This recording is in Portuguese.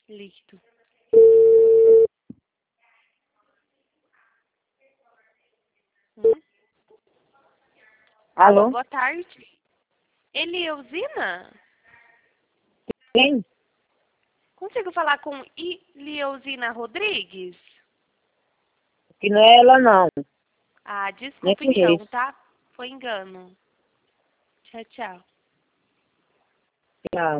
Líquido. Alô? Boa tarde. Eliusina? Quem? Consigo falar com Eliusina Rodrigues? Que não é ela, não. Ah, Nem desculpa então, conheço. tá? Foi engano. Tchau, tchau. Tchau.